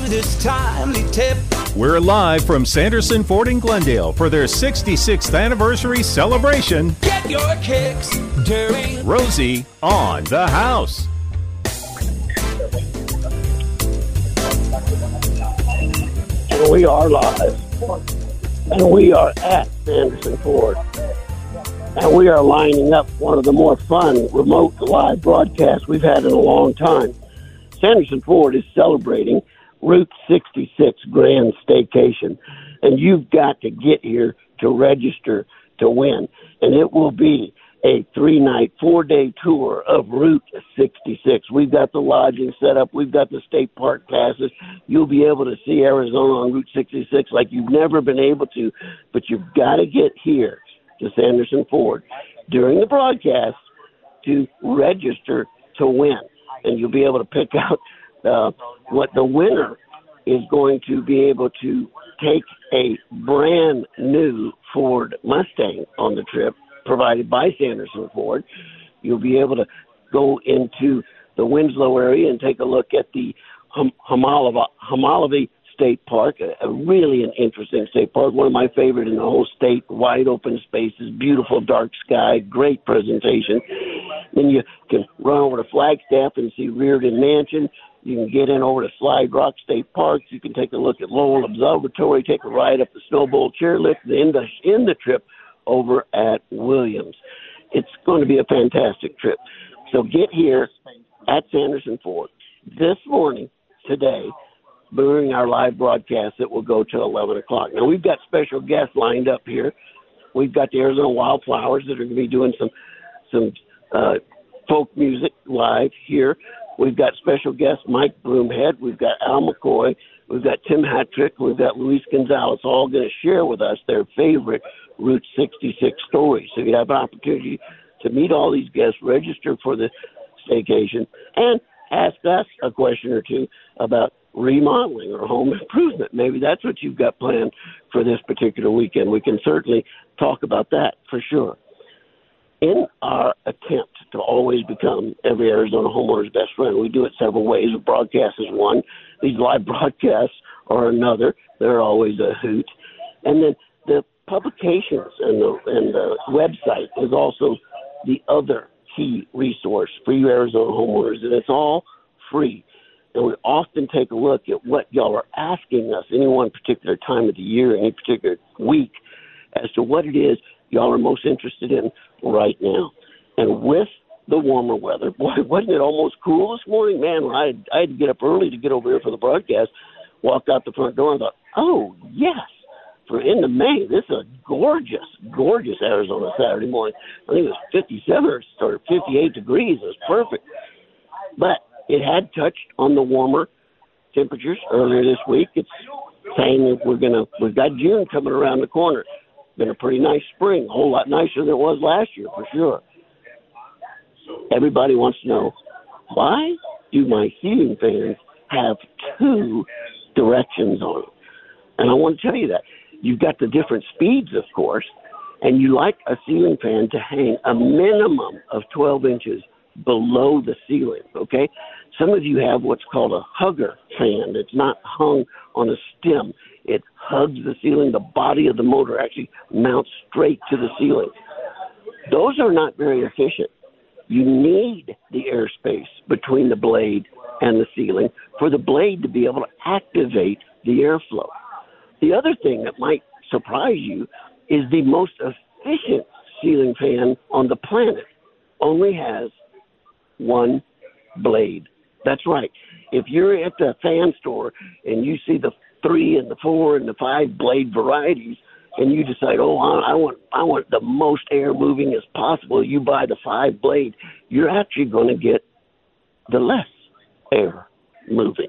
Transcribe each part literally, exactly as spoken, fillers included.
this timely tip. We're live from Sanderson Ford in Glendale for their sixty-sixth anniversary celebration. Get your kicks dirty. Rosie on the house. And we are live. And we are at Sanderson Ford. And we are lining up one of the more fun remote live broadcasts we've had in a long time. Sanderson Ford is celebrating Route sixty-six Grand Staycation. And you've got to get here to register to win. And it will be a three-night, four-day tour of Route sixty-six. We've got the lodging set up. We've got the state park passes. You'll be able to see Arizona on Route sixty-six like you've never been able to. But you've got to get here to Sanderson Ford during the broadcast to register to win. And you'll be able to pick out uh, what the winner is going to be able to take a brand new Ford Mustang on the trip provided by Sanderson Ford. You'll be able to go into the Winslow area and take a look at the hum- Humalavi, Humalavi State Park, a, a really an interesting state park, one of my favorite in the whole state, wide open spaces, beautiful dark sky, great presentation. Then you can run over to Flagstaff and see Reardon Mansion. You can get in over to Slide Rock State Park. You can take a look at Lowell Observatory, take a ride up the Snowbowl Chairlift, and end the, end the trip over at Williams. It's going to be a fantastic trip. So get here at Sanderson Ford this morning, today, during our live broadcast that will go till eleven o'clock. Now, we've got special guests lined up here. We've got the Arizona Wildflowers that are going to be doing some some uh, folk music live here. We've got special guest Mike Broomhead. We've got Al McCoy. We've got Tim Hattrick. We've got Luis Gonzalez, all going to share with us their favorite Route sixty-six stories. So you have an opportunity to meet all these guests, register for the staycation, and ask us a question or two about remodeling or home improvement. Maybe that's what you've got planned for this particular weekend. We can certainly talk about that for sure. In our attempt to always become every Arizona homeowner's best friend, we do it several ways. A broadcast is one. These live broadcasts are another. They're always a hoot. And then the publications and the, and the website is also the other key resource for you Arizona homeowners, and it's all free. And we often take a look at what y'all are asking us any one particular time of the year, any particular week, as to what it is y'all are most interested in right now. And with the warmer weather, boy, wasn't it almost cool this morning? Man, I had, I had to get up early to get over here for the broadcast, walked out the front door and thought, oh, yes, for end of May, this is a gorgeous, gorgeous Arizona Saturday morning. I think it was fifty-seven or fifty-eight degrees. It was perfect. But it had touched on the warmer temperatures earlier this week. It's saying that we're gonna we've got June coming around the corner. Been a pretty nice spring, a whole lot nicer than it was last year for sure. Everybody wants to know, why do my ceiling fans have two directions on them? And I want to tell you that. You've got the different speeds, of course, and you like a ceiling fan to hang a minimum of twelve inches below the ceiling, okay? Some of you have what's called a hugger fan. It's not hung on a stem. It hugs the ceiling. The body of the motor actually mounts straight to the ceiling. Those are not very efficient. You need the airspace between the blade and the ceiling for the blade to be able to activate the airflow. The other thing that might surprise you is the most efficient ceiling fan on the planet only has one blade. That's right. If you're at the fan store and you see the three and the four and the five blade varieties, and you decide, oh, I want I want the most air moving as possible, you buy the five blade, you're actually going to get the less air moving.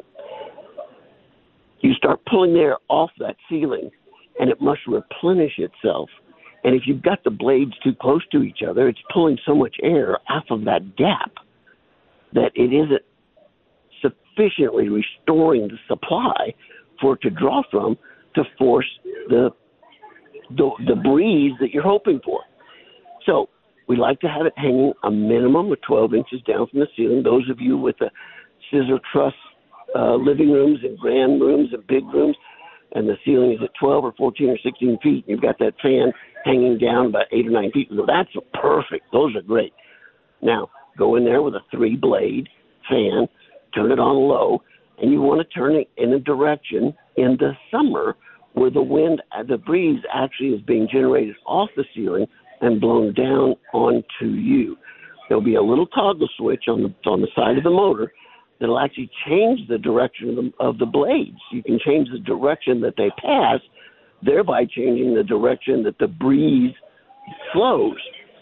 You start pulling the air off that ceiling, and it must replenish itself. And if you've got the blades too close to each other, it's pulling so much air off of that gap that it isn't sufficiently restoring the supply for it to draw from to force the, the the breeze that you're hoping for. So we like to have it hanging a minimum of twelve inches down from the ceiling. Those of you with a scissor truss uh, living rooms and grand rooms and big rooms, and the ceiling is at twelve or fourteen or sixteen feet, and you've got that fan hanging down about eight or nine feet. Well, that's perfect. Those are great. Now, go in there with a three-blade fan, turn it on low, and you want to turn it in a direction in the summer where the wind, the breeze actually is being generated off the ceiling and blown down onto you. There'll be a little toggle switch on the on the side of the motor that'll actually change the direction of the, of the blades. You can change the direction that they pass, thereby changing the direction that the breeze flows.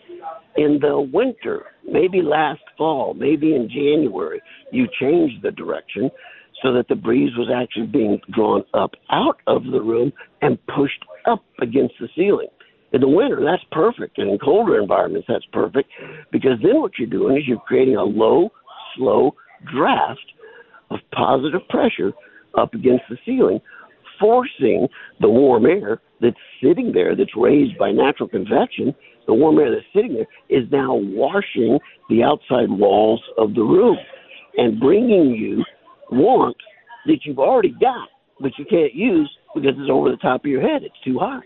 In the winter, maybe last fall, maybe in January, you changed the direction so that the breeze was actually being drawn up out of the room and pushed up against the ceiling. In the winter, that's perfect. And in colder environments, that's perfect, because then what you're doing is you're creating a low, slow draft of positive pressure up against the ceiling, forcing the warm air that's sitting there, that's raised by natural convection. The warm air that's sitting there is now washing the outside walls of the room and bringing you warmth that you've already got, but you can't use because it's over the top of your head. It's too hot.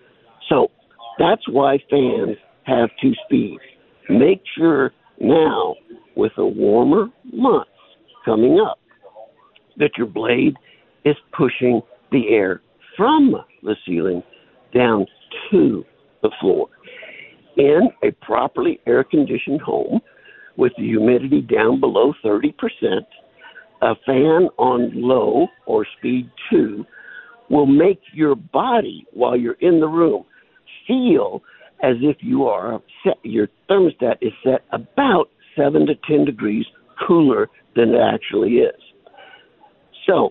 So that's why fans have two speeds. Make sure now, with the warmer months coming up, that your blade is pushing the air from the ceiling down to the floor. In a properly air-conditioned home with the humidity down below thirty percent, a fan on low or speed two will make your body, while you're in the room, feel as if you are set, your thermostat is set about seven to ten degrees cooler than it actually is. So,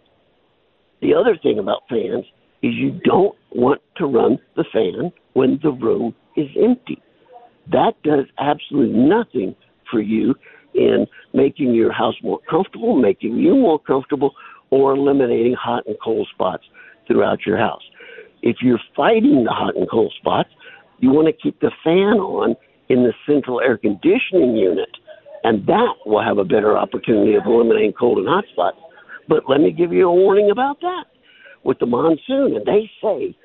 the other thing about fans is you don't want to run the fan when the room is empty. That does absolutely nothing for you in making your house more comfortable, making you more comfortable, or eliminating hot and cold spots throughout your house. If you're fighting the hot and cold spots, you want to keep the fan on in the central air conditioning unit, and that will have a better opportunity of eliminating cold and hot spots. But let me give you a warning about that. With the monsoon, and they say,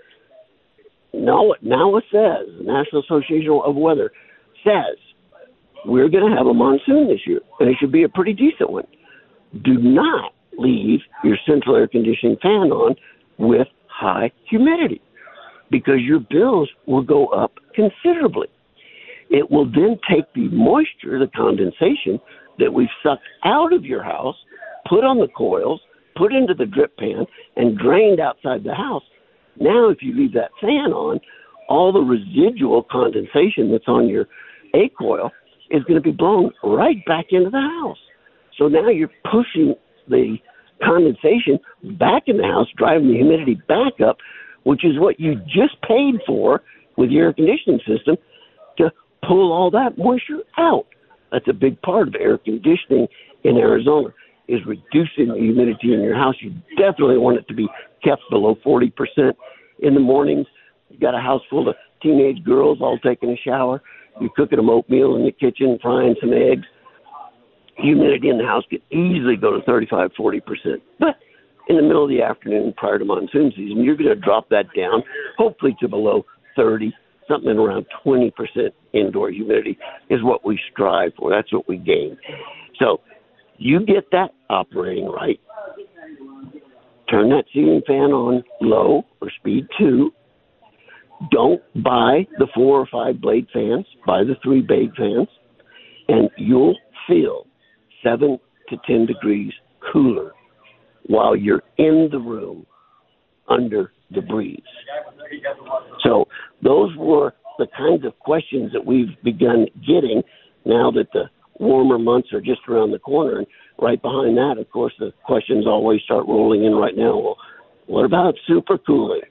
no, NOAA says, the National Association of Weather says, we're going to have a monsoon this year, and it should be a pretty decent one. Do not leave your central air conditioning fan on with high humidity, because your bills will go up considerably. It will then take the moisture, the condensation that we've sucked out of your house, put on the coils, put into the drip pan, and drained outside the house. Now, if you leave that fan on, all the residual condensation that's on your A coil is going to be blown right back into the house. So now you're pushing the condensation back in the house, driving the humidity back up, which is what you just paid for with your air conditioning system to pull all that moisture out. That's a big part of air conditioning in Arizona, is reducing the humidity in your house. You definitely want it to be kept below forty percent in the mornings. You've got a house full of teenage girls all taking a shower. You're cooking them oatmeal in the kitchen, frying some eggs. Humidity in the house could easily go to thirty-five, forty percent. But in the middle of the afternoon prior to monsoon season, you're going to drop that down, hopefully to below thirty, something around twenty percent indoor humidity is what we strive for. That's what we gain. So you get that operating right. Turn that ceiling fan on low or speed two. Don't buy the four or five blade fans. Buy the three blade fans, and you'll feel seven to ten degrees cooler while you're in the room under the breeze. So those were the kinds of questions that we've begun getting now that the warmer months are just around the corner. And right behind that, of course, the questions always start rolling in right now. Well, what about super cooling?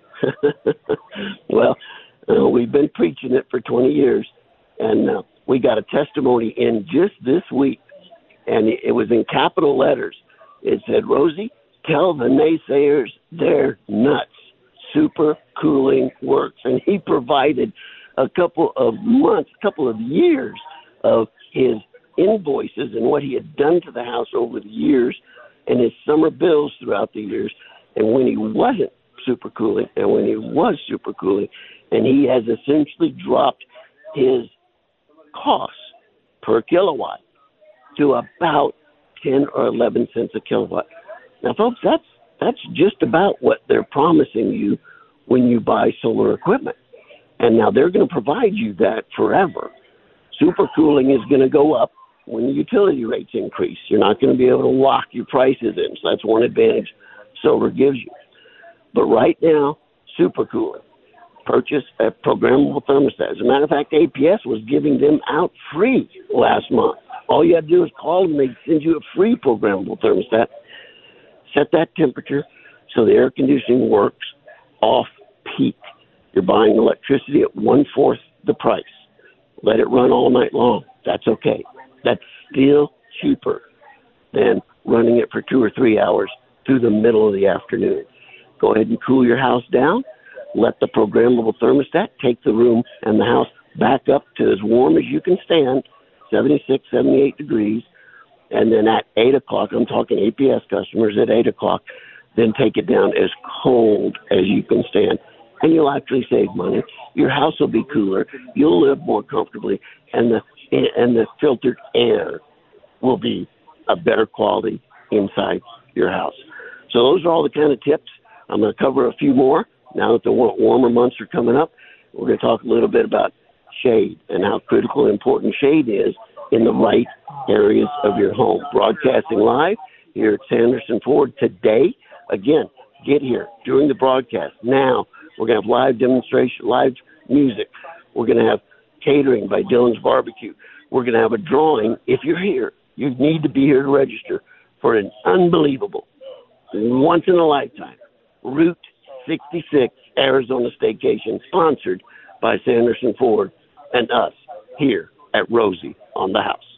Well, uh, we've been preaching it for twenty years, and uh, we got a testimony in just this week, and it, it was in capital letters. It said, Rosie, tell the naysayers they're nuts. Super cooling works. And he provided a couple of months, a couple of years of his invoices and what he had done to the house over the years and his summer bills throughout the years. And when he wasn't supercooling and when he was supercooling, and he has essentially dropped his costs per kilowatt to about ten or eleven cents a kilowatt. Now, folks, that's that's just about what they're promising you when you buy solar equipment. And now they're going to provide you that forever. Supercooling is going to go up when the utility rates increase. You're not going to be able to lock your prices in. So that's one advantage solar gives you. But right now, supercooling, purchase a programmable thermostat. As a matter of fact, A P S was giving them out free last month. All you have to do is call them. They send you a free programmable thermostat. Set that temperature so the air conditioning works off peak. You're buying electricity at one-fourth the price. Let it run all night long. That's okay. That's still cheaper than running it for two or three hours through the middle of the afternoon. Go ahead and cool your house down. Let the programmable thermostat take the room and the house back up to as warm as you can stand, seventy-six, seventy-eight degrees. And then at eight o'clock, I'm talking A P S customers, at eight o'clock, then take it down as cold as you can stand. And you'll actually save money. Your house will be cooler. You'll live more comfortably. And the and the filtered air will be a better quality inside your house. So those are all the kind of tips. I'm going to cover a few more. Now that the warmer months are coming up, we're going to talk a little bit about shade and how critical and important shade is in the right areas of your home. Broadcasting live here at Sanderson Ford today. Again, get here during the broadcast. Now we're going to have live demonstration, live music. We're going to have catering by Dylan's Barbecue. We're going to have a drawing. If you're here, you need to be here to register for an unbelievable, once-in-a-lifetime Route sixty-six Arizona Staycation, sponsored by Sanderson Ford and us here at Rosie on the House.